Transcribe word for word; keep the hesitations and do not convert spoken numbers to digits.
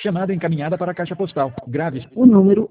Chamada encaminhada para a caixa postal. Grave O número